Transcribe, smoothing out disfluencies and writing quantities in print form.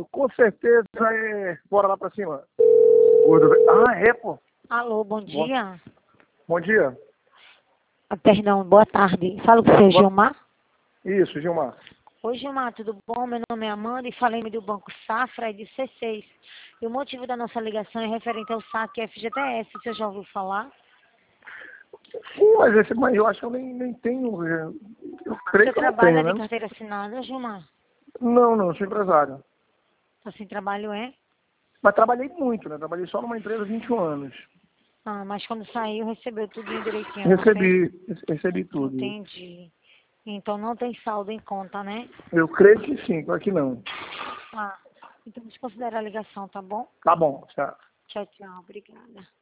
Isso, com certeza é. Bora lá pra cima. Ah, é, pô. Alô, bom dia. Bom dia. Perdão, boa tarde. Falo com o seu Gilmar. Isso, Gilmar. Oi, Gilmar, tudo bom? Meu nome é Amanda e falei do Banco Safra e de C6. E o motivo da nossa ligação é referente ao saque FGTS. Você já ouviu falar? Sim, mas eu acho que eu nem tenho. Eu creio Você que eu não trabalha tenho, de né? carteira assinada, Gilmar? Não, sou empresário. Tá sem trabalho, é? Mas trabalhei muito, né? Trabalhei só numa empresa há 21 anos. Ah, mas quando saiu, recebeu tudo direitinho, não fez? Recebi tudo. Entendi. Então não tem saldo em conta, né? Eu creio que sim, claro que não. Ah, então desconsidera a ligação, tá bom? Tá bom, tá. Tchau, tchau. Obrigada.